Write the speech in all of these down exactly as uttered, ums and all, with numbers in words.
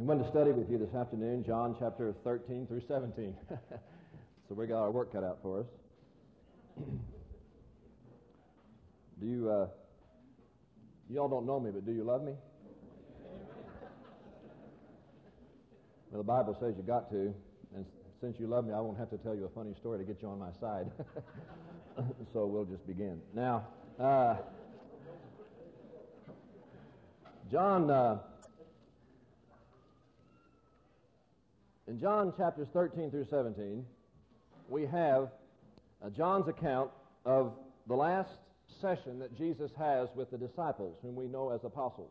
I'm going to study with you this afternoon John chapter thirteen through seventeen. So we got our work cut out for us. Do you, uh, you all don't know me, but do you love me? Well, the Bible says you got to, and since you love me, I won't have to tell you a funny story to get you on my side. So we'll just begin. Now, uh, John, uh, in John chapters thirteen through seventeen, we have uh, John's account of the last session that Jesus has with the disciples, whom we know as apostles.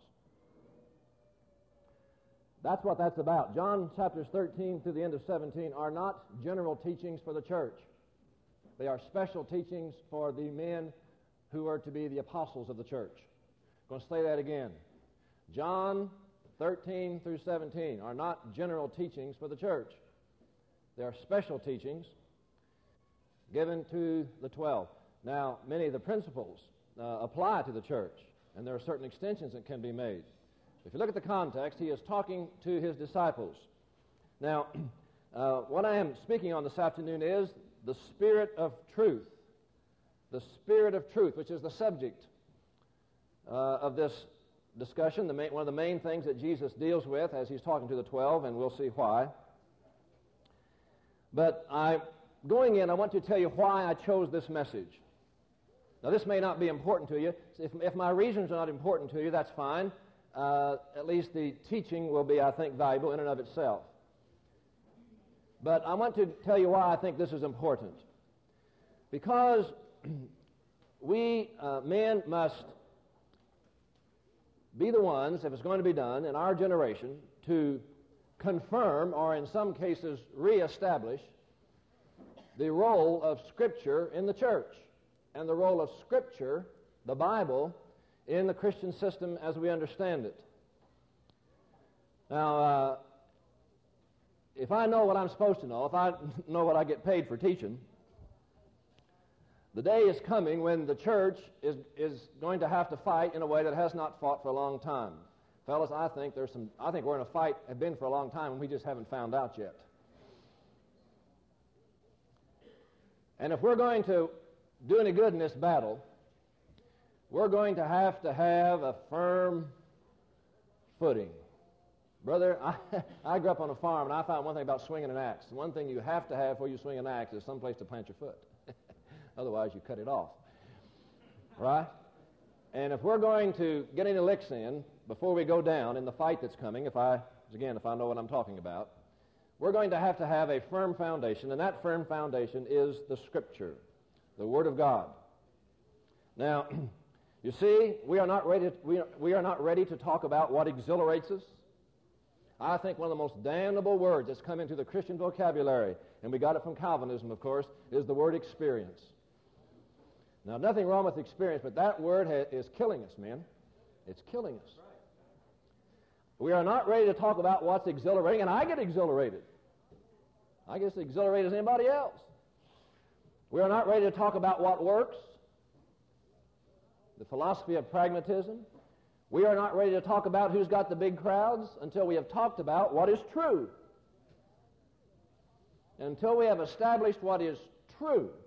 That's what that's about. John chapters thirteen through the end of seventeen are not general teachings for the church. They are special teachings for the men who are to be the apostles of the church. I'm going to say that again. John thirteen through seventeen are not general teachings for the church. They are special teachings given to the twelve. Now, many of the principles uh, apply to the church, and there are certain extensions that can be made. If you look at the context, he is talking to his disciples. Now, uh, what I am speaking on this afternoon is the Spirit of truth. The Spirit of truth, which is the subject uh, of this discussion, the main, one of the main things that Jesus deals with as he's talking to the twelve, and we'll see why. But I, going in, I want to tell you why I chose this message. Now, this may not be important to you. If, if my reasons are not important to you, that's fine. Uh, at least the teaching will be, I think, valuable in and of itself. But I want to tell you why I think this is important. Because we uh, men must be the ones, if it's going to be done in our generation, to confirm or in some cases reestablish the role of Scripture in the church and the role of Scripture, the Bible, in the Christian system as we understand it. Now, uh, if I know what I'm supposed to know, if I know what I get paid for teaching, the day is coming when the church is, is going to have to fight in a way that has not fought for a long time. Fellas, I think there's some. I think we're in a fight, have been for a long time, and we just haven't found out yet. And if we're going to do any good in this battle, we're going to have to have a firm footing. Brother, I, I grew up on a farm, and I found one thing about swinging an axe. One thing you have to have before you swing an axe is someplace to plant your foot. Otherwise, you cut it off. Right? And if we're going to get any licks in before we go down in the fight that's coming, if I, again, if I know what I'm talking about, we're going to have to have a firm foundation, and that firm foundation is the Scripture, the Word of God. Now, you see, we are not ready to, we are, we are not ready to talk about what exhilarates us. I think one of the most damnable words that's come into the Christian vocabulary, and we got it from Calvinism, of course, is the word experience. Now, nothing wrong with experience, but that word ha- is killing us, man. It's killing us. We are not ready to talk about what's exhilarating, and I get exhilarated. I get as exhilarated as anybody else. We are not ready to talk about what works, the philosophy of pragmatism. We are not ready to talk about who's got the big crowds until we have talked about what is true. And until we have established what is true,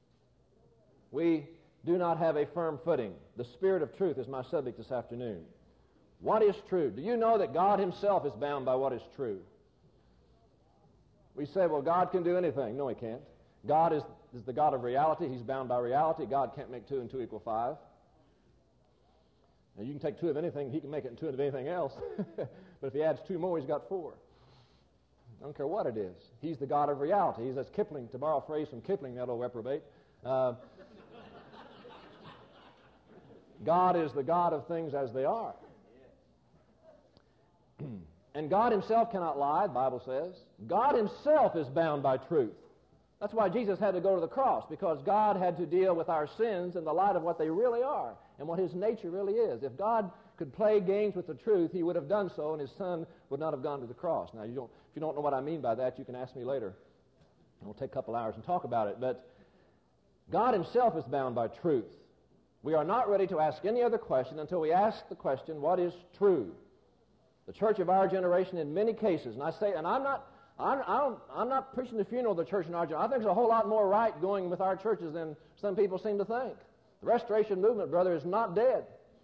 we do not have a firm footing. The Spirit of truth is my subject this afternoon. What is true? Do you know that God Himself is bound by what is true? We say, well, God can do anything. No, He can't. God is, is the God of reality. He's bound by reality. God can't make two and two equal five. Now, you can take two of anything, He can make it into two of anything else. But if He adds two more, He's got four. I don't care what it is. He's the God of reality. He's, as Kipling, to borrow a phrase from Kipling, that old reprobate, uh, God is the God of things as they are. And God Himself cannot lie, the Bible says. God Himself is bound by truth. That's why Jesus had to go to the cross, because God had to deal with our sins in the light of what they really are and what His nature really is. If God could play games with the truth, He would have done so, and His Son would not have gone to the cross. Now, you don't, if you don't know what I mean by that, you can ask me later. We'll take a couple hours and talk about it. But God Himself is bound by truth. We are not ready to ask any other question until we ask the question, what is true? The church of our generation, in many cases, and I say, and I'm not, I'm, I don't, I'm not preaching the funeral of the church in our generation. I think there's a whole lot more right going with our churches than some people seem to think. The Restoration movement, brother, is not dead.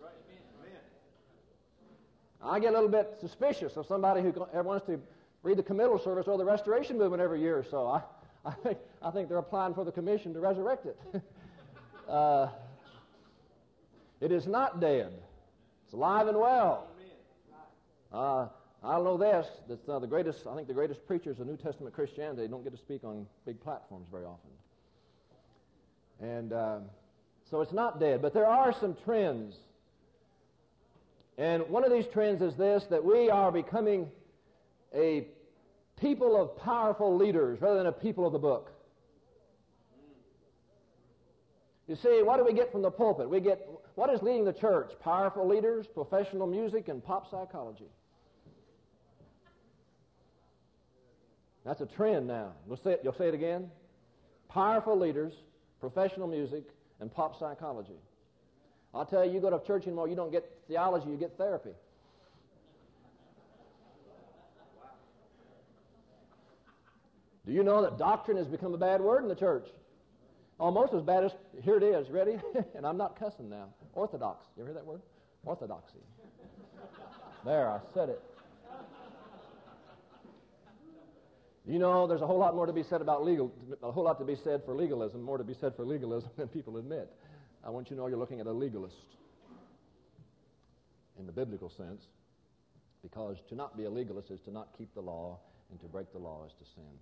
I get a little bit suspicious of somebody who ever wants to read the committal service or the Restoration movement every year or so. I, I think I think they're applying for the commission to resurrect it. uh, it is not dead. It's alive and well. Uh, I know this, that uh, the greatest, I think the greatest preachers of New Testament Christianity don't get to speak on big platforms very often. And uh, so it's not dead, but there are some trends. And one of these trends is this, that we are becoming a people of powerful leaders rather than a people of the book. You see, what do we get from the pulpit? We get, what is leading the church? Powerful leaders, professional music, and pop psychology. That's a trend now. You'll say it, you'll say it again? Powerful leaders, professional music, and pop psychology. I'll tell you, you go to church anymore, you don't get theology, you get therapy. Do you know that doctrine has become a bad word in the church? Almost as bad as, here it is, ready? And I'm not cussing now. Orthodox. You ever hear that word? Orthodoxy. There, I said it. You know, there's a whole lot more to be said about legal, a whole lot to be said for legalism, more to be said for legalism than people admit. I want you to know you're looking at a legalist in the biblical sense, because to not be a legalist is to not keep the law, and to break the law is to sin.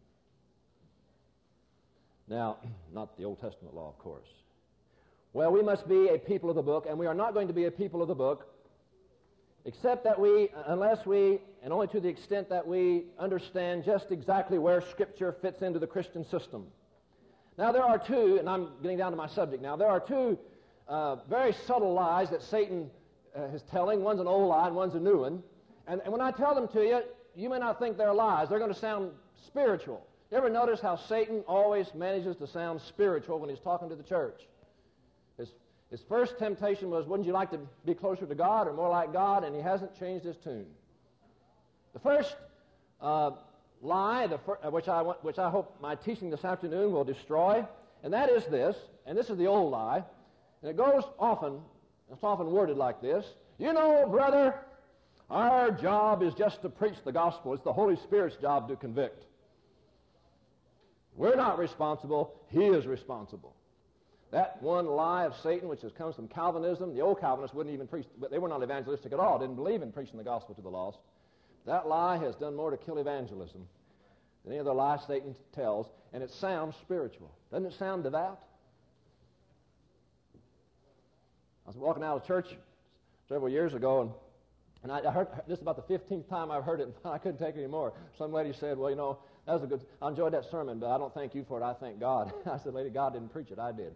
Now, not the Old Testament law, of course. Well, we must be a people of the book, and we are not going to be a people of the book except that we, unless we, and only to the extent that we understand just exactly where Scripture fits into the Christian system. Now, there are two, and I'm getting down to my subject now, there are two uh, very subtle lies that Satan uh, is telling. One's an old lie and one's a new one. And, and when I tell them to you, you may not think they're lies. They're going to sound spiritual. You ever notice how Satan always manages to sound spiritual when he's talking to the church? His, his first temptation was, wouldn't you like to be closer to God or more like God? And he hasn't changed his tune. The first uh, lie, the fir- which, I want, which I hope my teaching this afternoon will destroy, and that is this, and this is the old lie, and it goes often, it's often worded like this: you know, brother, our job is just to preach the gospel. It's the Holy Spirit's job to convict. We're not responsible. He is responsible. That one lie of Satan, which has comes from Calvinism, the old Calvinists wouldn't even preach, but they were not evangelistic at all, didn't believe in preaching the gospel to the lost. That lie has done more to kill evangelism than any other lie Satan tells, and it sounds spiritual. Doesn't it sound devout? I was walking out of church several years ago, and And I heard, this is about the fifteenth time I've heard it, and I couldn't take it anymore. Some lady said, well, you know, that was a good, I enjoyed that sermon, but I don't thank you for it, I thank God. I said, lady, God didn't preach it, I did.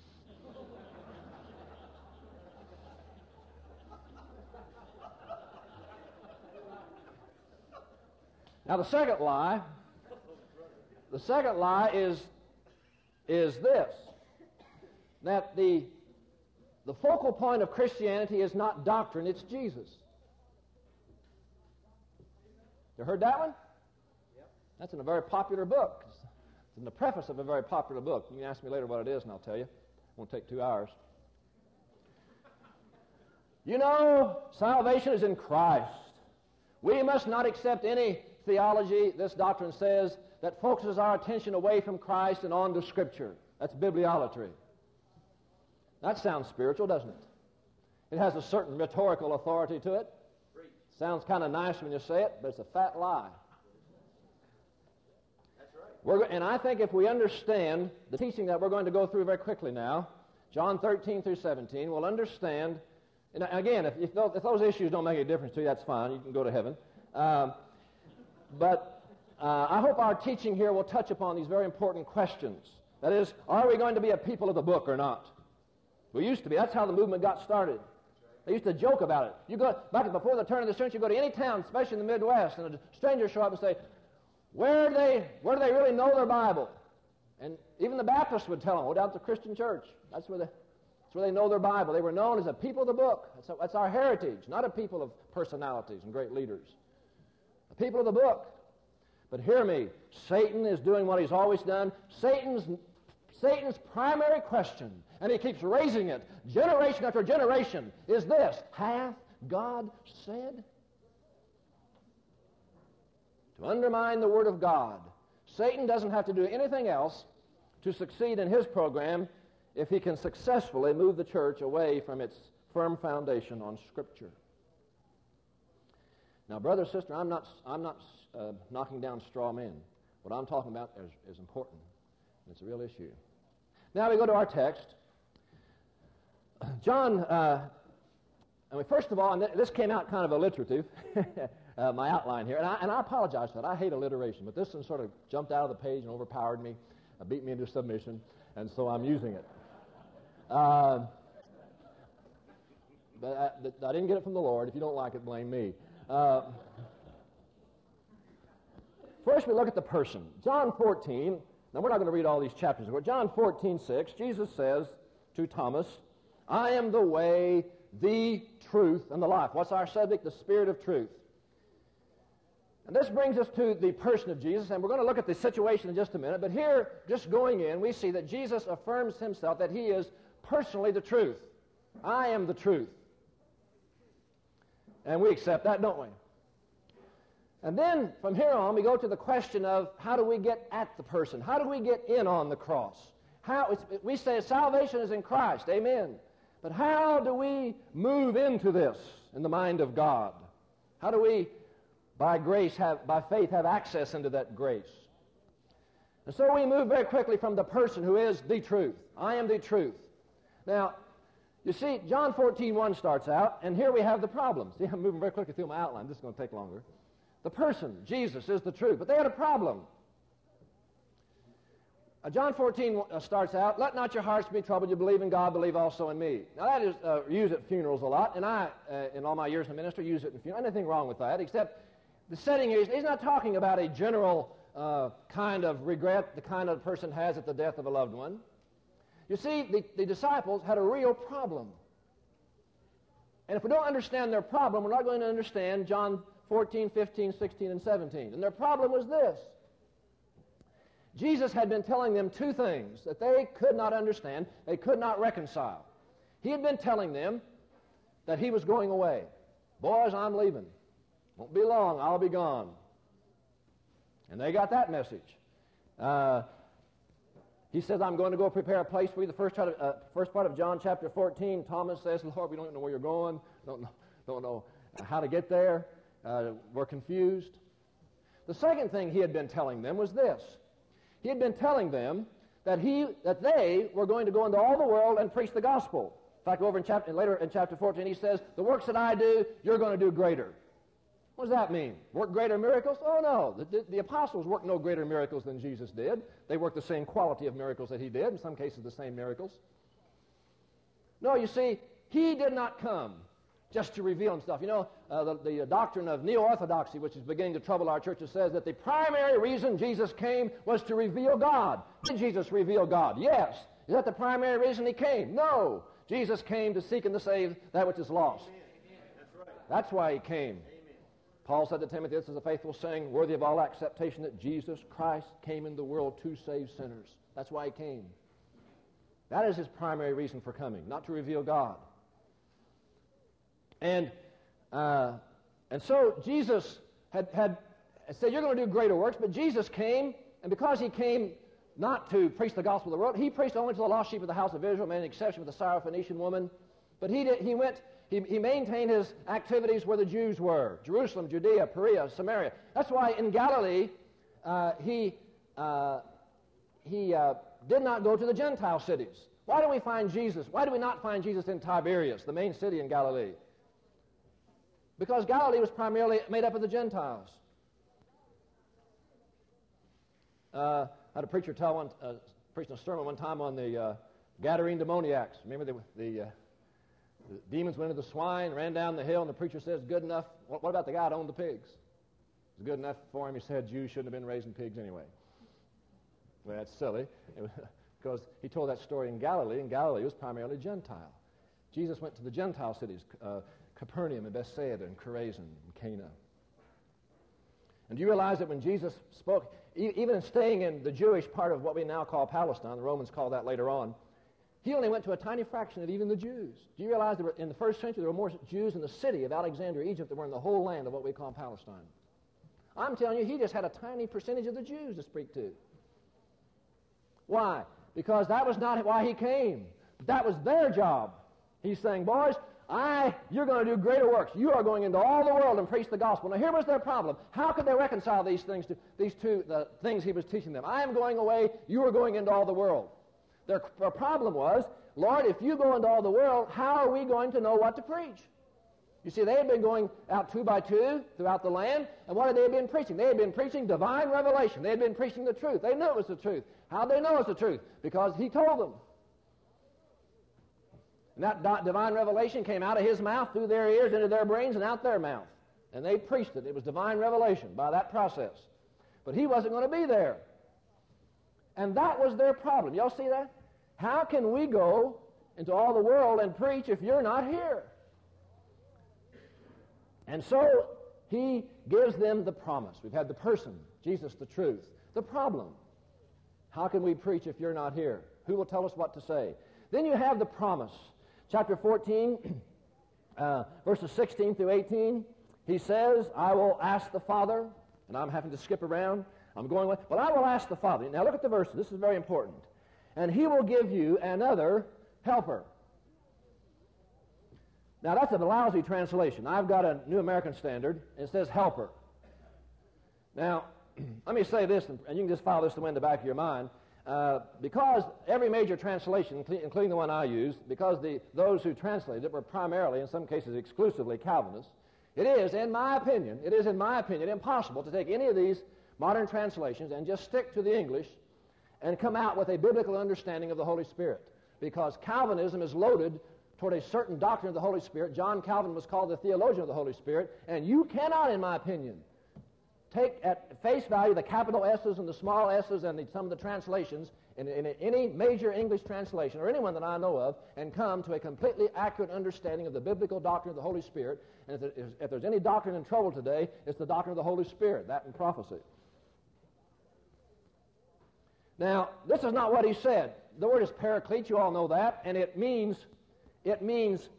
Now the second lie, the second lie is, is this, that the, the focal point of Christianity is not doctrine, it's Jesus. You heard that one? Yep. That's in a very popular book. It's in the preface of a very popular book. You can ask me later what it is, and I'll tell you. It won't take two hours. You know, salvation is in Christ. We must not accept any theology, this doctrine says, that focuses our attention away from Christ and on to Scripture. That's bibliolatry. That sounds spiritual, doesn't it? It has a certain rhetorical authority to it. Sounds kind of nice when you say it, but it's a fat lie. That's right. We're, and I think if we understand the teaching that we're going to go through very quickly now, John thirteen through seventeen, we'll understand. And again, if, if, those, if those issues don't make any difference to you, that's fine. You can go to heaven. Um, but uh, I hope our teaching here will touch upon these very important questions. That is, are we going to be a people of the book or not? We used to be. That's how the movement got started. They used to joke about it. You go back before the turn of the century, you go to any town, especially in the Midwest, and a stranger show up and say, where do they, where do they really know their Bible? And even the Baptists would tell them, go down to the Christian church. That's where they, That's where they know their Bible. They were known as a people of the book. That's, a, that's our heritage, not a people of personalities and great leaders. A people of the book. But hear me, Satan is doing what he's always done. Satan's, Satan's primary question, and he keeps raising it generation after generation, is this: hath God said? To undermine the Word of God. Satan doesn't have to do anything else to succeed in his program if he can successfully move the church away from its firm foundation on Scripture. Now, brother, sister, I'm not, I'm not uh, knocking down straw men. What I'm talking about is, is important. It's a real issue. Now we go to our text. John, uh, I mean, first of all, and th- this came out kind of alliterative, uh, my outline here, and I, and I apologize for that. I hate alliteration, but this one sort of jumped out of the page and overpowered me, uh, beat me into submission, and so I'm using it. Uh, but I, I didn't get it from the Lord. If you don't like it, blame me. Uh, first, we look at the person. John fourteen. Now, we're not going to read all these chapters. But John fourteen six, Jesus says to Thomas, I am the way, the truth, and the life. What's our subject? The Spirit of truth. And this brings us to the person of Jesus, and we're going to look at the situation in just a minute. But here, just going in, we see that Jesus affirms himself that he is personally the truth. I am the truth. And we accept that, don't we? And then, from here on, we go to the question of how do we get at the person? How do we get in on the cross? How it's, we say salvation is in Christ, amen. But how do we move into this in the mind of God? How do we, by grace, have, by faith, have access into that grace? And so we move very quickly from the person who is the truth. I am the truth. Now, you see, John fourteen one starts out, and here we have the problem. See, I'm moving very quickly through my outline. This is going to take longer. The person, Jesus, is the truth. But they had a problem. Uh, John fourteen uh, starts out, let not your hearts be troubled. You believe in God, believe also in me. Now, that is uh, used at funerals a lot, and I, uh, in all my years in the ministry, use it in funerals. Anything wrong with that, except the setting is, he's not talking about a general uh, kind of regret the kind of person has at the death of a loved one. You see, the, the disciples had a real problem. And if we don't understand their problem, we're not going to understand John fourteen, fifteen, sixteen, and seventeen. And their problem was this. Jesus had been telling them two things that they could not understand, they could not reconcile. He had been telling them that he was going away. Boys, I'm leaving. Won't be long, I'll be gone. And they got that message. Uh, he says, I'm going to go prepare a place for you. The first part of, uh, first part of John chapter fourteen, Thomas says, Lord, we don't know where you're going, don't know, don't know how to get there. Uh, we're confused. The second thing he had been telling them was this. He had been telling them that he, that they were going to go into all the world and preach the gospel. In fact, over in chapter, later in chapter fourteen, he says, the works that I do, you're going to do greater. What does that mean? Work greater miracles? Oh, no. The, the, the apostles worked no greater miracles than Jesus did. They worked the same quality of miracles that he did, in some cases the same miracles. No, you see, he did not come just to reveal himself. You know, uh, the, the doctrine of neo-orthodoxy, which is beginning to trouble our churches, says that the primary reason Jesus came was to reveal God. Did Jesus reveal God? Yes. Is that the primary reason he came? No. Jesus came to seek and to save that which is lost. Amen. That's right. That's why he came. Amen. Paul said to Timothy, this is a faithful saying, worthy of all acceptation, that Jesus Christ came into the world to save sinners. That's why he came. That is his primary reason for coming, not to reveal God. And uh, and so Jesus had, had said, you're going to do greater works, but Jesus came, and because he came not to preach the gospel of the world, he preached only to the lost sheep of the house of Israel, made an exception with the Syrophoenician woman. But he did, he went, he, he maintained his activities where the Jews were, Jerusalem, Judea, Perea, Samaria. That's why in Galilee, uh, he, uh, he uh, did not go to the Gentile cities. Why do we find Jesus? Why do we not find Jesus in Tiberias, the main city in Galilee? Because Galilee was primarily made up of the Gentiles. Uh, I had a preacher tell one, uh, preaching a sermon one time on the uh, Gadarene demoniacs. Remember the, the, uh, the demons went into the swine, ran down the hill, and the preacher says, good enough. What, what about the guy that owned the pigs? It was good enough for him. He said Jews shouldn't have been raising pigs anyway. Well, that's silly. It was, because he told that story in Galilee, and Galilee was primarily Gentile. Jesus went to the Gentile cities, uh, Capernaum and Bethsaida and Chorazin and Cana. And do you realize that when Jesus spoke, e- even in staying in the Jewish part of what we now call Palestine, the Romans call that later on, he only went to a tiny fraction of even the Jews. Do you realize that in the first century there were more Jews in the city of Alexandria, Egypt, than were in the whole land of what we call Palestine? I'm telling you, he just had a tiny percentage of the Jews to speak to. Why? Because that was not why he came. That was their job. He's saying, boys, I, you're going to do greater works. You are going into all the world and preach the gospel. Now, here was their problem. How could they reconcile these things to these two the things he was teaching them? I am going away. You are going into all the world. Their, their problem was, Lord, if you go into all the world, how are we going to know what to preach? You see, they had been going out two by two throughout the land, and what had they been preaching? They had been preaching divine revelation. They had been preaching the truth. They knew it was the truth. How did they know it's the truth? Because he told them. And that divine revelation came out of his mouth, through their ears, into their brains, and out their mouth. And they preached it. It was divine revelation by that process. But he wasn't going to be there. And that was their problem. Y'all see that? How can we go into all the world and preach if you're not here? And so he gives them the promise. We've had the person, Jesus the truth. The problem, how can we preach if you're not here? Who will tell us what to say? Then you have the promise. Chapter fourteen, uh, verses sixteen through eighteen, he says, I will ask the Father, and I'm having to skip around. I'm going away. But I will ask the Father. Now look at the verses. This is very important. And he will give you another helper. Now that's a lousy translation. I've got a New American Standard. It says helper. Now, let me say this, and you can just follow this the way in the back of your mind. Uh, because every major translation, including the one I used, because the, those who translated it were primarily, in some cases exclusively, Calvinists, it is, in my opinion, it is, in my opinion, impossible to take any of these modern translations and just stick to the English and come out with a biblical understanding of the Holy Spirit. Because Calvinism is loaded toward a certain doctrine of the Holy Spirit. John Calvin was called the theologian of the Holy Spirit, and you cannot, in my opinion, take at face value the capital S's and the small S's and the, some of the translations in, in any major English translation, or anyone that I know of, and come to a completely accurate understanding of the biblical doctrine of the Holy Spirit. And if, there, if there's any doctrine in trouble today, it's the doctrine of the Holy Spirit, that and prophecy. Now, this is not what he said. The word is paraclete, you all know that, and it means, it means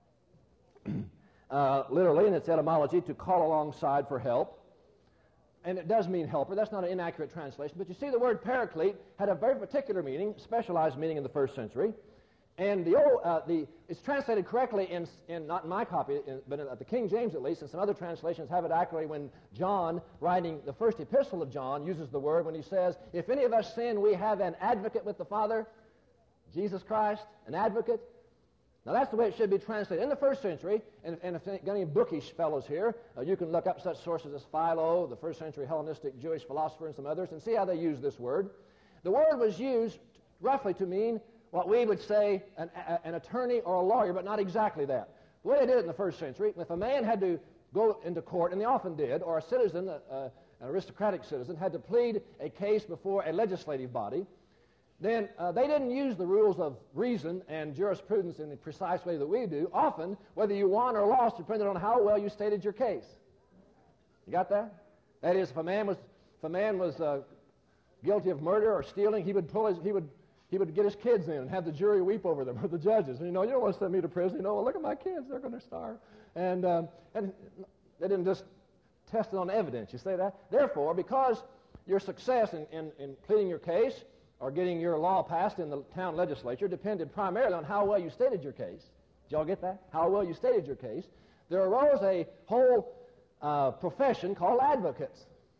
uh, literally in its etymology, to call alongside for help. And it does mean helper. That's not an inaccurate translation. But you see, the word paraclete had a very particular meaning, specialized meaning in the first century. And the old, uh, the, it's translated correctly in, in, not in my copy, in, but in, at the King James at least, and some other translations have it accurately when John, writing the first epistle of John, uses the word when he says, if any of us sin, we have an advocate with the Father, Jesus Christ, an advocate. Now, that's the way it should be translated. In the first century, and, and if you've got any bookish fellows here, uh, you can look up such sources as Philo, the first century Hellenistic Jewish philosopher, and some others, and see how they use this word. The word was used roughly to mean what we would say an, a, an attorney or a lawyer, but not exactly that. The way they did it in the first century, if a man had to go into court, and they often did, or a citizen, uh, an aristocratic citizen, had to plead a case before a legislative body, then uh, they didn't use the rules of reason and jurisprudence in the precise way that we do. Often, whether you won or lost depended on how well you stated your case. You got that? That is, if a man was, if a man was uh, guilty of murder or stealing, he would pull his, he would, he would get his kids in and have the jury weep over them, or the judges. And, you know, you don't want to send me to prison. You know, well, look at my kids; they're going to starve. And um, and they didn't just test it on evidence. You say that? Therefore, because your success in, in, in pleading your case or getting your law passed in the town legislature depended primarily on how well you stated your case. Did y'all get that? How well you stated your case. There arose a whole uh, profession called advocates.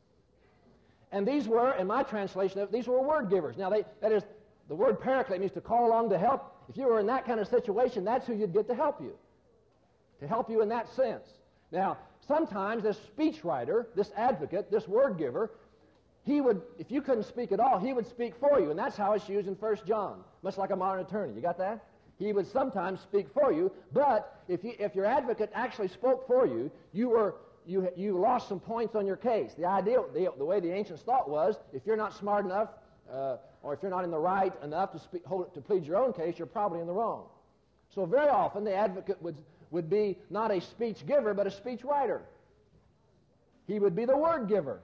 And these were, in my translation, these were word givers. Now, they, that is, the word paraclete means to call along to help. If you were in that kind of situation, that's who you'd get to help you. To help you in that sense. Now, sometimes this speechwriter, this advocate, this word giver, he would, if you couldn't speak at all, he would speak for you, and that's how it's used in First John, much like a modern attorney. You got that? He would sometimes speak for you, but if you, if your advocate actually spoke for you, you were you you lost some points on your case. The idea, the, the way the ancients thought was, if you're not smart enough uh, or if you're not in the right enough to, speak, hold, to plead your own case, you're probably in the wrong. So very often the advocate would, would be not a speech giver, but a speech writer. He would be the word giver.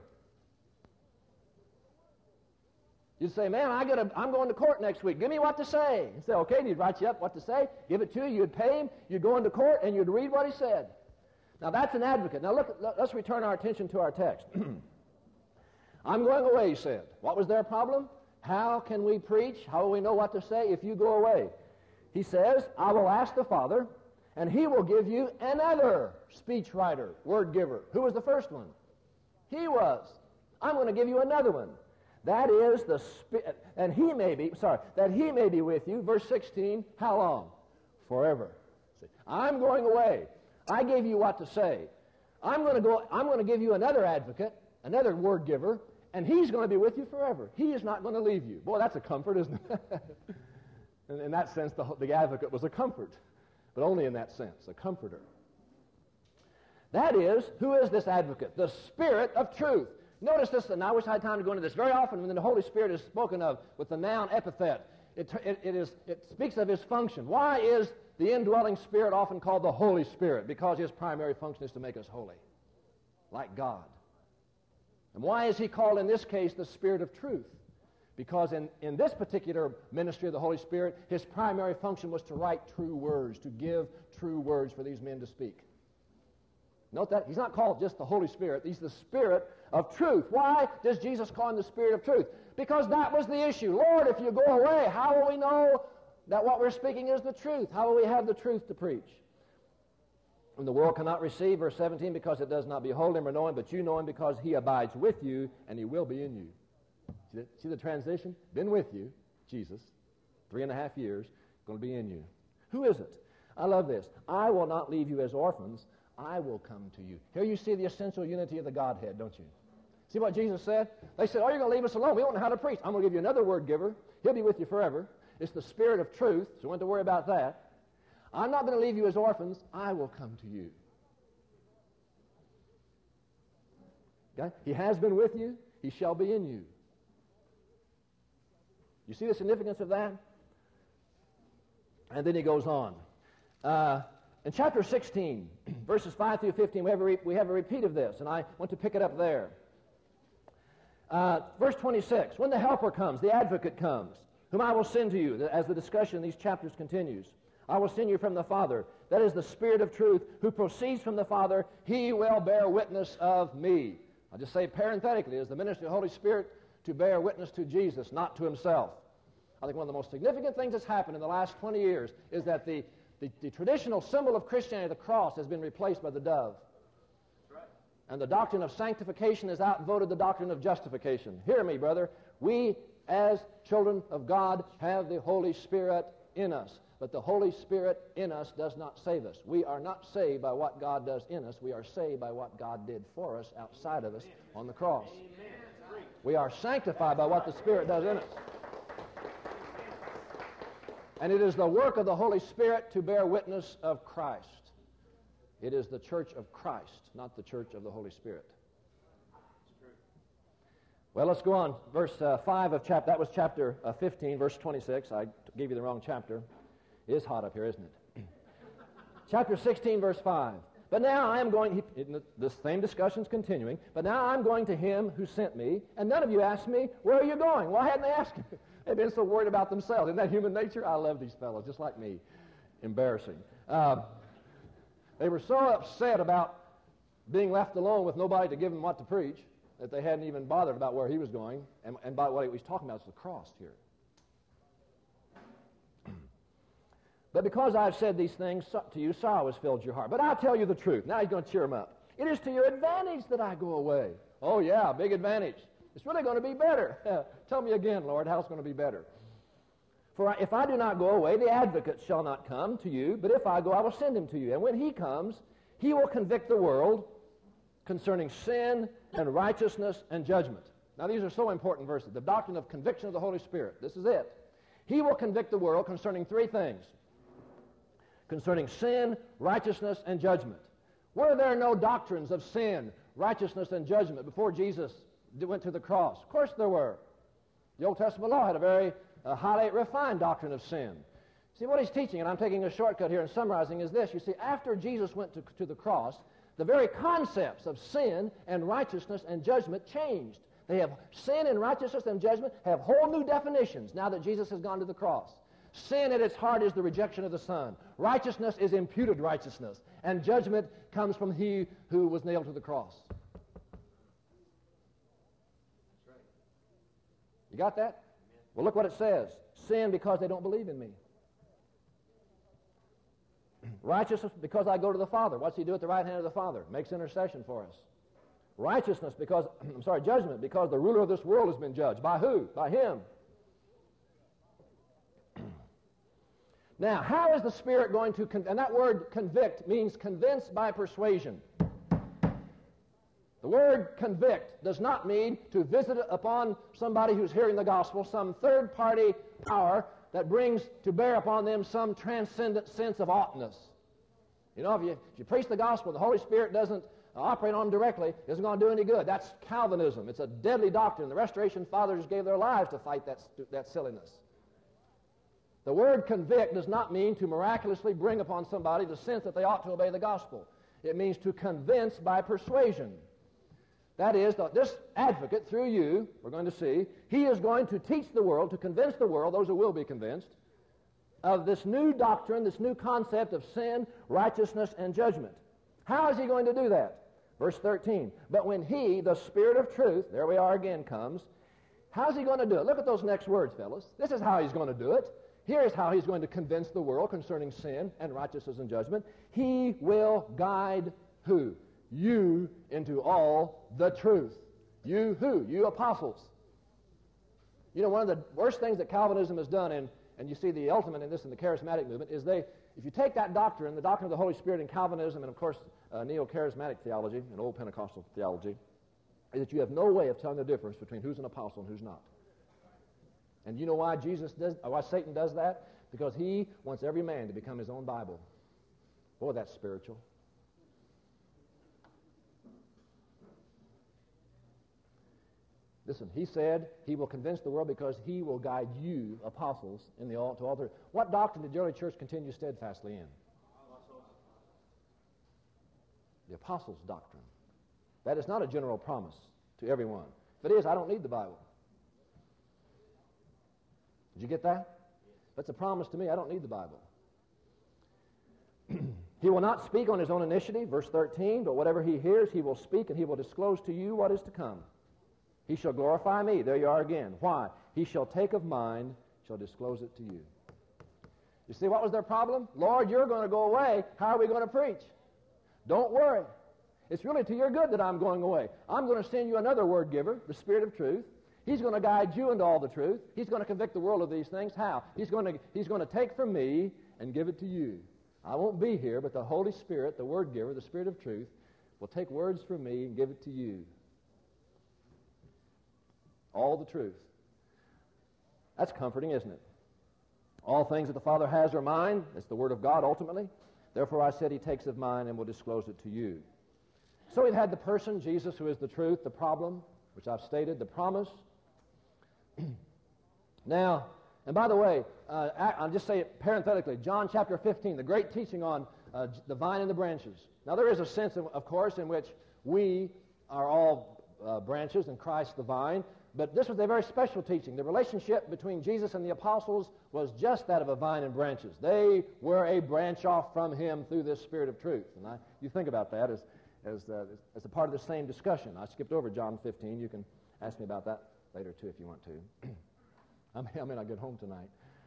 You'd say, man, I gotta, I'm going to court next week. Give me what to say. He'd say, okay, and he'd write you up what to say, give it to you, you'd pay him, you'd go into court, and you'd read what he said. Now, that's an advocate. Now, look, let's return our attention to our text. I'm going away, he said. What was their problem? How can we preach? How will we know what to say if you go away? He says, I will ask the Father, and he will give you another speech writer, word giver. Who was the first one? He was. I'm going to give you another one. That is the Spirit, and he may be, sorry, that he may be with you, verse sixteen, how long? Forever. See, I'm going away. I gave you what to say. I'm going to go, I'm going to give you another advocate, another word giver, and he's going to be with you forever. He is not going to leave you. Boy, that's a comfort, isn't it? And in that sense, the, the advocate was a comfort, but only in that sense, a comforter. That is, who is this advocate? The Spirit of truth. Notice this, and I wish I had time to go into this. Very often when the Holy Spirit is spoken of with the noun epithet, it, it, it, is, it speaks of his function. Why is the indwelling Spirit often called the Holy Spirit? Because his primary function is to make us holy, like God. And why is he called in this case the Spirit of truth? Because in, in this particular ministry of the Holy Spirit, his primary function was to write true words, to give true words for these men to speak. Note that. He's not called just the Holy Spirit. He's the Spirit of truth. Why does Jesus call him the Spirit of truth? Because that was the issue. Lord, if you go away, how will we know that what we're speaking is the truth? How will we have the truth to preach? And the world cannot receive, verse seventeen, because it does not behold him or know him, but you know him because he abides with you and he will be in you. See the, see the transition? Been with you, Jesus, three and a half years, going to be in you. Who is it? I love this. I will not leave you as orphans. I will come to you. Here you see the essential unity of the Godhead, don't you? See what Jesus said? They said, oh, you're going to leave us alone. We don't know how to preach. I'm going to give you another word giver. He'll be with you forever. It's the Spirit of truth, so you don't have to worry about that. I'm not going to leave you as orphans. I will come to you. Okay? He has been with you. He shall be in you. You see the significance of that? And then he goes on. Uh, in chapter sixteen, verses five through fifteen, we have, a re- we have a repeat of this, and I want to pick it up there. Uh, verse twenty-six, when the Helper comes, the Advocate comes, whom I will send to you, as the discussion in these chapters continues. I will send you from the Father. That is the Spirit of truth, who proceeds from the Father. He will bear witness of me. I'll just say parenthetically, is the ministry of the Holy Spirit to bear witness to Jesus, not to himself. I think one of the most significant things that's happened in the last twenty years is that the, the, the traditional symbol of Christianity, the cross, has been replaced by the dove. That's right. And the doctrine of sanctification has outvoted the doctrine of justification. Hear me, brother. We, as children of God, have the Holy Spirit in us. But the Holy Spirit in us does not save us. We are not saved by what God does in us. We are saved by what God did for us outside of us on the cross. Amen. We are sanctified by what the Spirit does in us. And it is the work of the Holy Spirit to bear witness of Christ. It is the church of Christ, not the church of the Holy Spirit. Well, let's go on. Verse uh, five of chapter, that was chapter uh, fifteen, verse twenty-six. I gave you the wrong chapter. It is hot up here, isn't it? Chapter sixteen, verse five. But now I am going, he, the same discussion's continuing, but now I'm going to him who sent me, and none of you asked me, where are you going? Why hadn't they asked me? They've been so worried about themselves. Isn't that human nature? I love these fellows, just like me. Embarrassing. Uh, they were so upset about being left alone with nobody to give them what to preach that they hadn't even bothered about where he was going, and, and by what he was talking about is the cross here. But because I've said these things to you, sorrow has filled your heart. But I'll tell you the truth. Now he's going to cheer them up. It is to your advantage that I go away. Oh, yeah, big advantage. It's really going to be better. Tell me again, Lord, how it's going to be better. For if I do not go away, the Advocate shall not come to you, but if I go, I will send him to you. And when he comes, he will convict the world concerning sin and righteousness and judgment. Now, these are so important verses. The doctrine of conviction of the Holy Spirit. This is it. He will convict the world concerning three things. Concerning sin, righteousness, and judgment. Were there no doctrines of sin, righteousness, and judgment before Jesus went to the cross? Of course there were. The Old Testament law had a very uh, highly refined doctrine of sin. See, what he's teaching, and I'm taking a shortcut here and summarizing, is this. You see, after Jesus went to, to the cross, the very concepts of sin and righteousness and judgment changed. They have sin and righteousness and judgment have whole new definitions now that Jesus has gone to the cross. Sin at its heart is the rejection of the Son. Righteousness is imputed righteousness. And judgment comes from he who was nailed to the cross. You got that? Well, look what it says. Sin because they don't believe in me. Righteousness because I go to the Father. What's he do at the right hand of the Father? Makes intercession for us. Righteousness because, I'm sorry, judgment because the ruler of this world has been judged. By who? By him. Now, how is the Spirit going to, con- and that word convict means convince by persuasion. The word convict does not mean to visit upon somebody who's hearing the gospel some third-party power that brings to bear upon them some transcendent sense of oughtness. You know, if you, if you preach the gospel, the Holy Spirit doesn't uh, operate on them directly, it isn't going to do any good. That's Calvinism. It's a deadly doctrine. The Restoration Fathers gave their lives to fight that, that silliness. The word convict does not mean to miraculously bring upon somebody the sense that they ought to obey the gospel. It means to convince by persuasion. That is, that this advocate, through you, we're going to see, he is going to teach the world, to convince the world, those who will be convinced, of this new doctrine, this new concept of sin, righteousness, and judgment. How is he going to do that? Verse thirteen, but when he, the Spirit of truth, there we are again, comes, how's he going to do it? Look at those next words, fellas. This is how he's going to do it. Here's how he's going to convince the world concerning sin and righteousness and judgment. He will guide who? You into all the truth. You who? You apostles. You know, one of the worst things that Calvinism has done, and, and you see the ultimate in this in the charismatic movement, is they, if you take that doctrine, the doctrine of the Holy Spirit in Calvinism and, of course, uh, neo-charismatic theology and old Pentecostal theology, is that you have no way of telling the difference between who's an apostle and who's not. And you know why Jesus does, why Satan does that? Because he wants every man to become his own Bible. Boy, that's spiritual. Listen, he said he will convince the world because he will guide you, apostles, in the all to all truth. What doctrine did the early church continue steadfastly in? The apostles' doctrine. That is not a general promise to everyone. If it is, I don't need the Bible. Did you get that? That's a promise to me. I don't need the Bible. He will not speak on his own initiative, verse thirteen, but whatever he hears, he will speak, and he will disclose to you what is to come. He shall glorify me. There you are again. Why? He shall take of mine, shall disclose it to you. You see, what was their problem? Lord, you're going to go away. How are we going to preach? Don't worry. It's really to your good that I'm going away. I'm going to send you another word giver, the Spirit of truth. He's going to guide you into all the truth. He's going to convict the world of these things. How? He's going to, he's going to take from me and give it to you. I won't be here, but the Holy Spirit, the word giver, the Spirit of truth, will take words from me and give it to you. All the truth. That's comforting, isn't it? All things that the Father has are mine. It's the Word of God, ultimately. Therefore, I said he takes of mine and will disclose it to you. So we've had the person, Jesus, who is the truth, the problem, which I've stated, the promise. Now, and by the way, uh, I'll just say it parenthetically, John chapter fifteen, the great teaching on uh, the vine and the branches. Now, there is a sense, of, of course, in which we are all uh, branches and Christ the vine, but this was a very special teaching. The relationship between Jesus and the apostles was just that of a vine and branches. They were a branch off from him through this Spirit of truth. And I, you think about that as, as, uh, as a part of the same discussion. I skipped over John fifteen. You can ask me about that later, too, if you want to. I may, I may not get home tonight.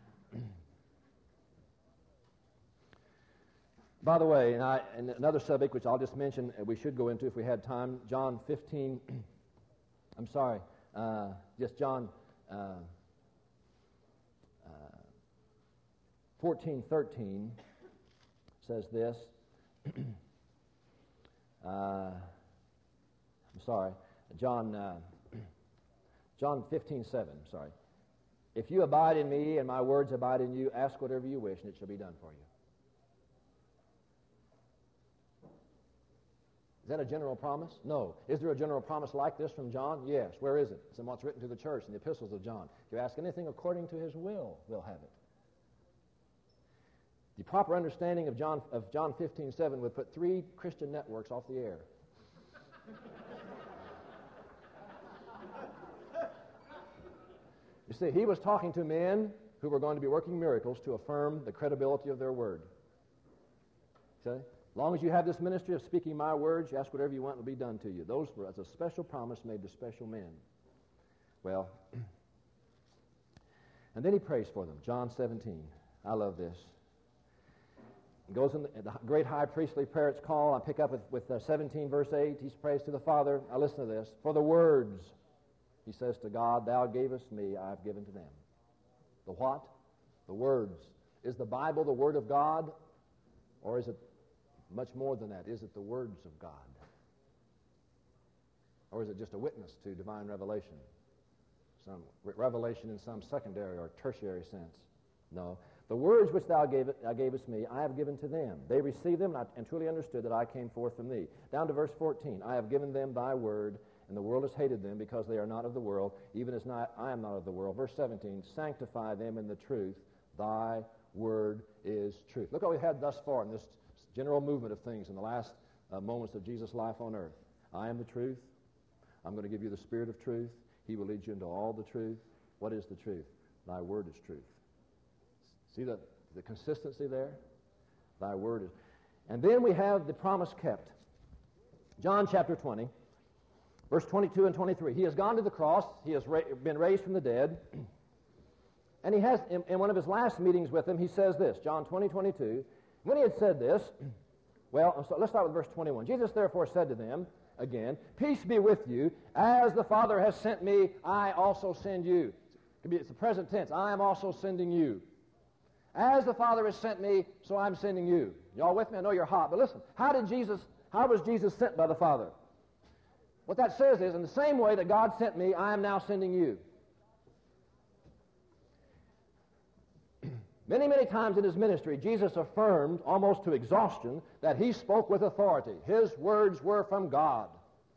By the way, and, I, and another subject which I'll just mention, uh, we should go into if we had time, John fifteen, I'm sorry, uh, just John uh, uh, fourteen thirteen says this. uh, I'm sorry, John, uh, John fifteen seven, sorry. If you abide in me and my words abide in you, ask whatever you wish and it shall be done for you. Is that a general promise? No. Is there a general promise like this from John? Yes. Where is it? It's in what's written to the church in the epistles of John. If you ask anything according to his will, we'll have it. The proper understanding of John of John fifteen seven would put three Christian networks off the air. You see, he was talking to men who were going to be working miracles to affirm the credibility of their word. See? As long as you have this ministry of speaking my words, you ask whatever you want, it will be done to you. Those were as a special promise made to special men. Well, and then he prays for them. John seventeen. I love this. He goes in the, the great high priestly prayer it's called. I pick up with, with uh, seventeen verse eight. He prays to the Father. Now listen to this. For the words, he says to God, thou gavest me, I have given to them. The what? The words. Is the Bible the Word of God? Or is it much more than that? Is it the words of God? Or is it just a witness to divine revelation? Some re- revelation in some secondary or tertiary sense? No. The words which thou gave it, thou gavest me, I have given to them. They received them and, I, and truly understood that I came forth from thee. Down to verse fourteen. I have given them thy word, and the world has hated them because they are not of the world, even as not, I am not of the world. Verse seventeen. Sanctify them in the truth. Thy word is truth. Look what we've had thus far in this general movement of things in the last uh, moments of Jesus' life on earth. I am the truth. I'm going to give you the Spirit of truth. He will lead you into all the truth. What is the truth? Thy word is truth. See the, the consistency there? Thy word is. And then we have the promise kept. John chapter twenty, verse twenty-two and twenty-three. He has gone to the cross. He has ra- been raised from the dead. And he has, in, in one of his last meetings with them, he says this, John twenty, twenty-two. When he had said this, well, so let's start with verse twenty-one. Jesus therefore said to them, again, peace be with you. As the Father has sent me, I also send you. It's the present tense. I am also sending you. As the Father has sent me, so I'm sending you. Y'all with me? I know you're hot, but listen. How did Jesus, how was Jesus sent by the Father? What that says is, in the same way that God sent me, I am now sending you. Many, many times in his ministry, Jesus affirmed, almost to exhaustion, that he spoke with authority. His words were from God.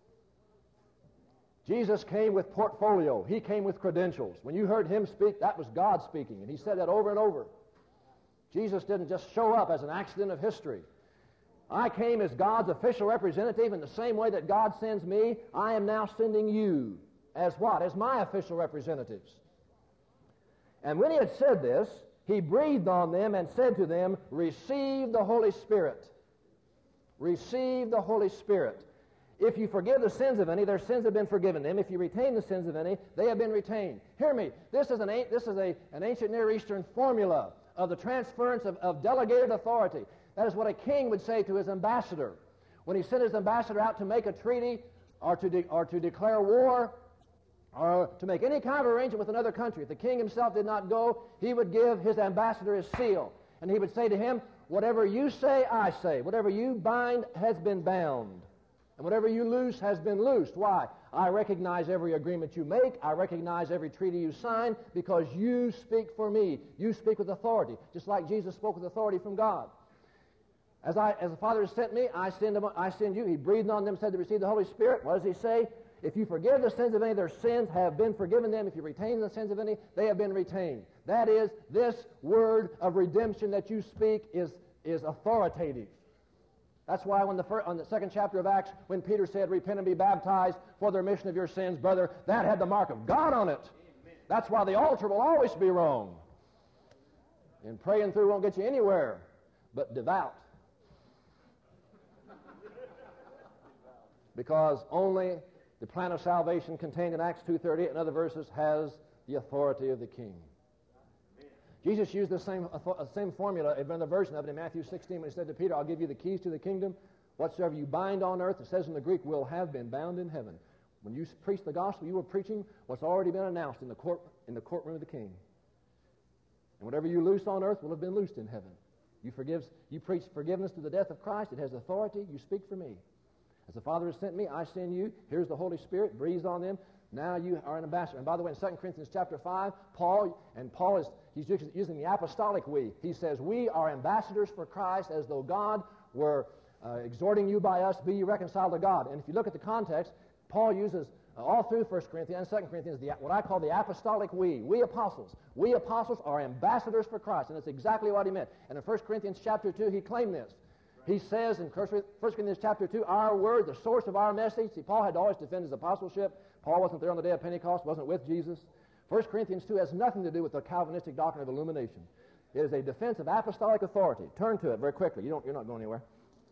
Jesus came with portfolio. He came with credentials. When you heard him speak, that was God speaking, and he said that over and over. Jesus didn't just show up as an accident of history. I came as God's official representative in the same way that God sends me. I am now sending you as what? As my official representatives. And when he had said this, he breathed on them and said to them, receive the Holy Spirit. Receive the Holy Spirit. If you forgive the sins of any, their sins have been forgiven them. If you retain the sins of any, they have been retained. Hear me. This is an, this is a, an ancient Near Eastern formula of the transference of, of delegated authority. That is what a king would say to his ambassador. When he sent his ambassador out to make a treaty or to, de- or to declare war or to make any kind of arrangement with another country, if the king himself did not go, he would give his ambassador his seal. And he would say to him, whatever you say, I say. Whatever you bind has been bound. And whatever you loose has been loosed. Why? I recognize every agreement you make. I recognize every treaty you sign because you speak for me. You speak with authority, just like Jesus spoke with authority from God. As I, as the Father has sent me, I send, them, I send you. He breathed on them, said to receive the Holy Spirit. What does he say? If you forgive the sins of any, their sins have been forgiven them. If you retain the sins of any, they have been retained. That is, this word of redemption that you speak is, is authoritative. That's why when the first, on the second chapter of Acts, when Peter said, repent and be baptized for the remission of your sins, brother, that had the mark of God on it. Amen. That's why the altar will always be wrong. And praying through won't get you anywhere but devout. Because only the plan of salvation contained in Acts two thirty-eight and other verses has the authority of the king. Jesus used the same, uh, same formula, another version of it in Matthew sixteen when he said to Peter, I'll give you the keys to the kingdom. Whatsoever you bind on earth, it says in the Greek, will have been bound in heaven. When you preach the gospel, you were preaching what's already been announced in the court, in the courtroom of the king. And whatever you loose on earth will have been loosed in heaven. You, forgive, you preach forgiveness to the death of Christ. It has authority. You speak for me. As the Father has sent me, I send you. Here's the Holy Spirit, breathes on them. Now you are an ambassador. And by the way, in Second Corinthians chapter five, Paul, and Paul is he's using the apostolic we. He says, we are ambassadors for Christ as though God were, uh, exhorting you by us, be ye reconciled to God. And if you look at the context, Paul uses uh, all through First Corinthians and Second Corinthians the, what I call the apostolic we. We apostles. We apostles are ambassadors for Christ, and that's exactly what he meant. And in First Corinthians chapter two, he claimed this. He says in First Corinthians chapter two, our word, the source of our message. See, Paul had to always defend his apostleship. Paul wasn't there on the day of Pentecost, wasn't with Jesus. First Corinthians two has nothing to do with the Calvinistic doctrine of illumination. It is a defense of apostolic authority. Turn to it very quickly. You don't, you're not going anywhere.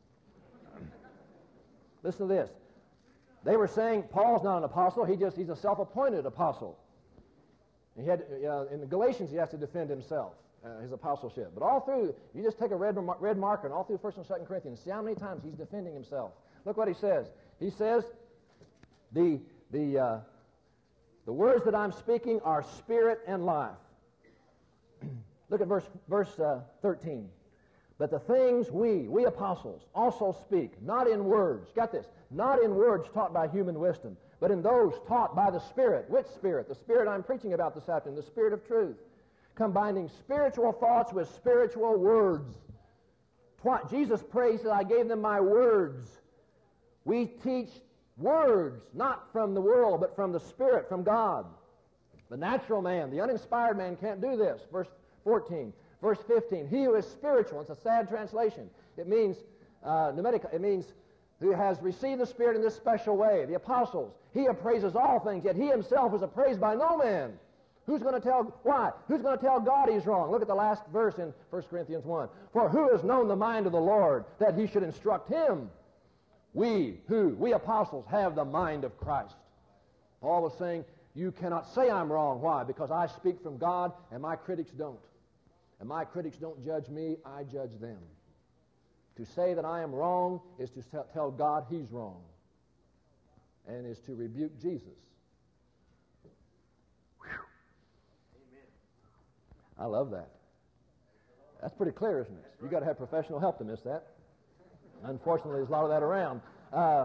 Listen to this. They were saying Paul's not an apostle. He just he's a self-appointed apostle. He had uh, in the Galatians he has to defend himself. Uh, his apostleship. But all through, you just take a red, red marker and all through First and Second Corinthians, see how many times he's defending himself. Look what he says. He says, the, the, uh, the words that I'm speaking are spirit and life. Look at verse, verse uh, thirteen. But the things we, we apostles, also speak, not in words, got this, not in words taught by human wisdom, but in those taught by the Spirit. Which Spirit? The Spirit I'm preaching about this afternoon, the Spirit of truth. Combining spiritual thoughts with spiritual words. Twi- Jesus prays that I gave them my words. We teach words, not from the world, but from the Spirit, from God. The natural man, the uninspired man can't do this. Verse fourteen. Verse fifteen. He who is spiritual, it's a sad translation. It means, uh, pneumatic, it means who has received the Spirit in this special way. The apostles. He appraises all things, yet he himself is appraised by no man. Who's going to tell, why? Who's going to tell God he's wrong? Look at the last verse in First Corinthians one. For who has known the mind of the Lord that he should instruct him? We, who? We apostles have the mind of Christ. Paul was saying, you cannot say I'm wrong. Why? Because I speak from God and my critics don't. And my critics don't judge me, I judge them. To say that I am wrong is to tell God he's wrong. And is to rebuke Jesus. I love that. That's pretty clear, isn't it? You've got to have professional help to miss that. Unfortunately, there's a lot of that around. Uh,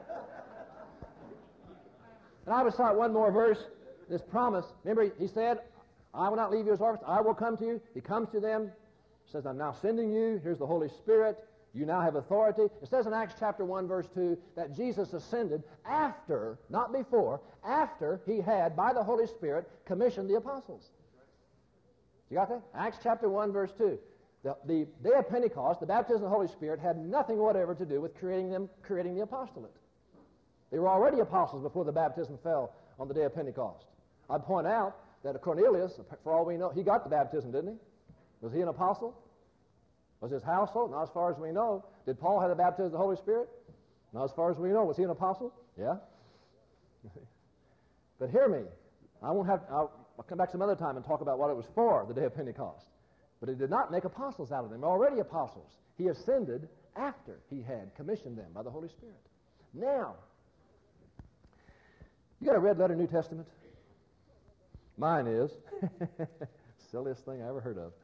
and I was taught one more verse, this promise. Remember, he said, I will not leave you as orphans. I will come to you. He comes to them, says, I'm now sending you. Here's the Holy Spirit. You now have authority. It says in Acts chapter one, verse two, that Jesus ascended after, not before, after he had, by the Holy Spirit, commissioned the apostles. You got that? Acts chapter one, verse two. The, the day of Pentecost, the baptism of the Holy Spirit, had nothing whatever to do with creating them, creating the apostolate. They were already apostles before the baptism fell on the day of Pentecost. I'd point out that Cornelius, for all we know, he got the baptism, didn't he? Was he an apostle? Was his household? Not as far as we know. Did Paul have the baptism of the Holy Spirit? Not as far as we know. Was he an apostle? Yeah. But hear me. I won't have... I'll, I'll come back some other time and talk about what it was for, the day of Pentecost. But he did not make apostles out of them. They're already apostles. He ascended after he had commissioned them by the Holy Spirit. Now, you got a red letter New Testament? Mine is. Silliest thing I ever heard of.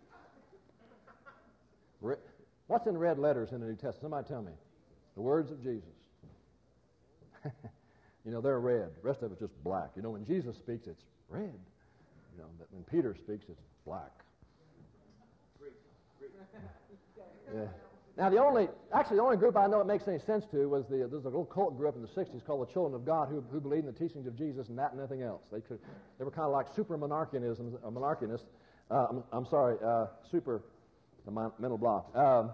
Re- What's in red letters in the New Testament? Somebody tell me. The words of Jesus. You know, they're red. The rest of it's just black. You know, when Jesus speaks, it's red. You know, but when Peter speaks, it's black. Yeah. Now, the only, actually, the only group I know it makes any sense to was the, there's a little cult group in the sixties called the Children of God who, who believed in the teachings of Jesus and that and nothing else. They could, they were kind of like super monarchianism, uh, monarchianists. Uh, I'm, I'm sorry, uh, super, the mental block. Um,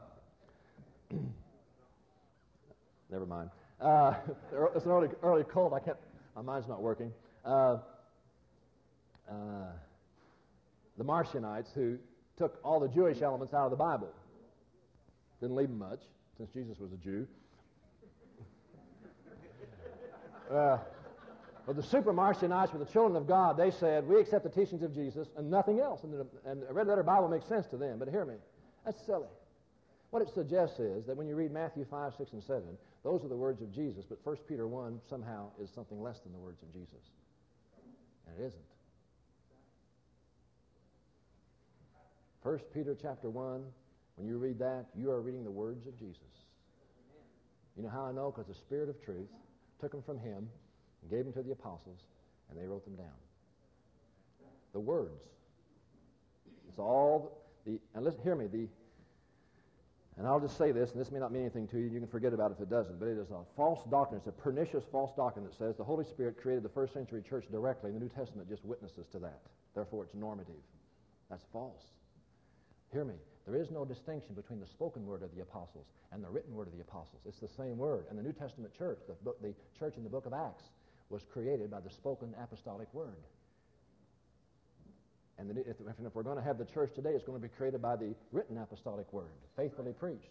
never mind. Uh, it's an early, early cult. I can't, my mind's not working. Uh, uh, the Marcionites who took all the Jewish elements out of the Bible. Didn't leave them much, since Jesus was a Jew. Uh, but the super Marcionites were the children of God. They said, we accept the teachings of Jesus and nothing else. And, the, and a red letter Bible makes sense to them. But hear me, that's silly. What it suggests is that when you read Matthew five, six, and seven, those are the words of Jesus, but First Peter one somehow is something less than the words of Jesus. And it isn't. First Peter chapter one, when you read that, you are reading the words of Jesus. You know how I know? Because the Spirit of truth took them from him and gave them to the apostles, and they wrote them down. The words. It's all the, and listen, hear me, the And I'll just say this, and this may not mean anything to you, you can forget about it if it doesn't, but it is a false doctrine. It's a pernicious false doctrine that says the Holy Spirit created the first century church directly, and the New Testament just witnesses to that. Therefore, it's normative. That's false. Hear me. There is no distinction between the spoken word of the apostles and the written word of the apostles. It's the same word. And the New Testament church, the, book, the church in the book of Acts, was created by the spoken apostolic word. And the, if, if we're going to have the church today, it's going to be created by the written apostolic word, faithfully preached.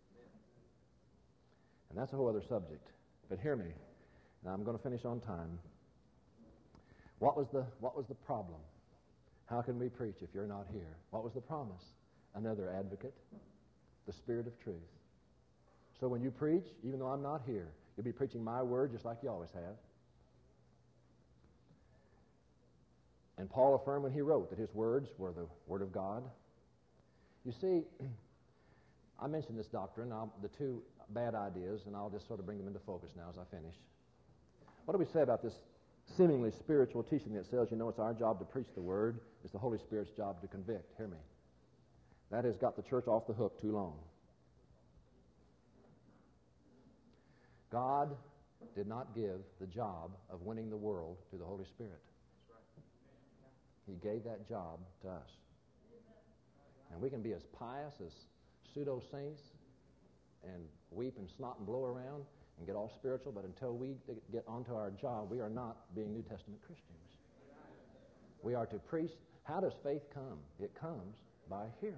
And that's a whole other subject. But hear me. Now I'm going to finish on time. What was the, what was the problem? How can we preach if you're not here? What was the promise? Another advocate, the Spirit of truth. So when you preach, even though I'm not here, you'll be preaching my word just like you always have. And Paul affirmed when he wrote that his words were the Word of God. You see, I mentioned this doctrine, I'll, the two bad ideas, and I'll just sort of bring them into focus now as I finish. What do we say about this seemingly spiritual teaching that says, you know, it's our job to preach the Word, it's the Holy Spirit's job to convict? Hear me. That has got the church off the hook too long. God did not give the job of winning the world to the Holy Spirit. He gave that job to us. And we can be as pious as pseudo-saints and weep and snot and blow around and get all spiritual, but until we get onto our job, we are not being New Testament Christians. We are to preach. How does faith come? It comes by hearing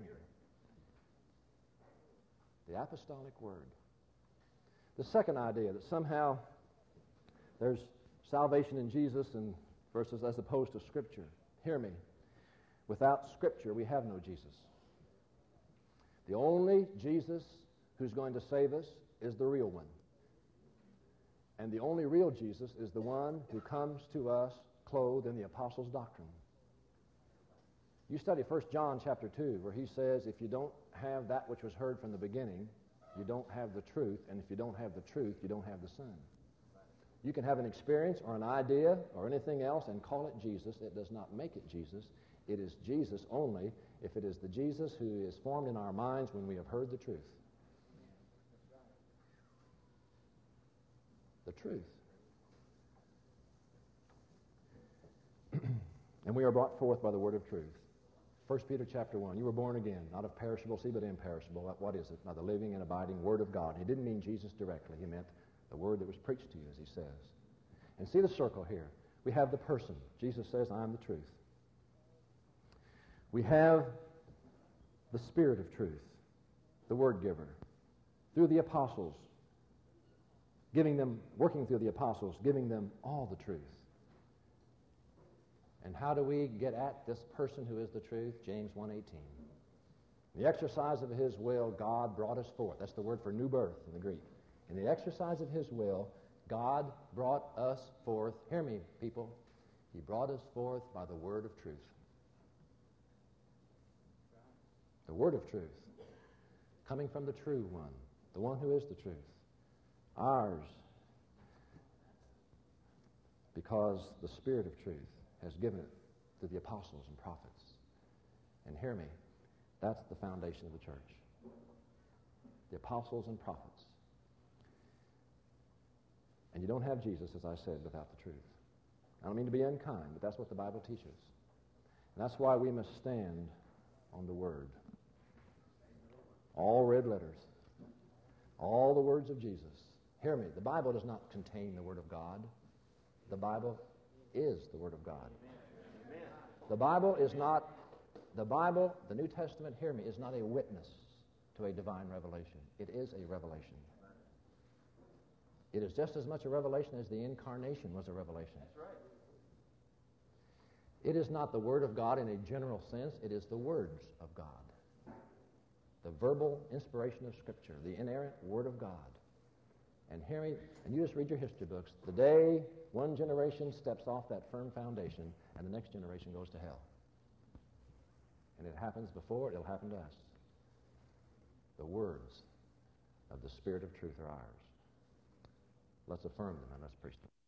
the apostolic word. The second idea, that somehow there's salvation in Jesus and versus as opposed to Scripture. Hear me. Without Scripture, we have no Jesus. The only Jesus who's going to save us is the real one. And the only real Jesus is the one who comes to us clothed in the apostles' doctrine. You study First John chapter two, where he says, if you don't have that which was heard from the beginning, you don't have the truth, and if you don't have the truth, you don't have the Son. You can have an experience or an idea or anything else and call it Jesus. It does not make it Jesus. It is Jesus only if it is the Jesus who is formed in our minds when we have heard the truth. The truth. And we are brought forth by the word of truth. First Peter chapter one, you were born again, not of perishable seed, but imperishable. What is it? By the living and abiding word of God. He didn't mean Jesus directly. He meant the word that was preached to you, as he says. And see the circle here. We have the person. Jesus says, I am the truth. We have the Spirit of truth, the word giver, through the apostles, giving them, working through the apostles, giving them all the truth. And how do we get at this person who is the truth? James one eighteen. The exercise of his will, God brought us forth. That's the word for new birth in the Greek. In the exercise of his will, God brought us forth. Hear me, people. He brought us forth by the word of truth. The word of truth. Coming from the true one. The one who is the truth. Ours. Because the Spirit of truth has given it to the apostles and prophets. And hear me, that's the foundation of the church. The apostles and prophets. And you don't have Jesus, as I said, without the truth. I don't mean to be unkind, but that's what the Bible teaches. And that's why we must stand on the Word. All red letters. All the words of Jesus. Hear me, the Bible does not contain the Word of God. The Bible is the Word of God. Amen. The Bible is not, the Bible, the New Testament, hear me, is not a witness to a divine revelation. It is a revelation. It is just as much a revelation as the incarnation was a revelation. That's right. It is not the Word of God in a general sense. It is the words of God. The verbal inspiration of Scripture, the inerrant Word of God. And hear me, and you just read your history books. The day one generation steps off that firm foundation, and the next generation goes to hell. And it happens before, it'll happen to us. The words of the Spirit of truth are ours. Let's affirm them and let's preach them.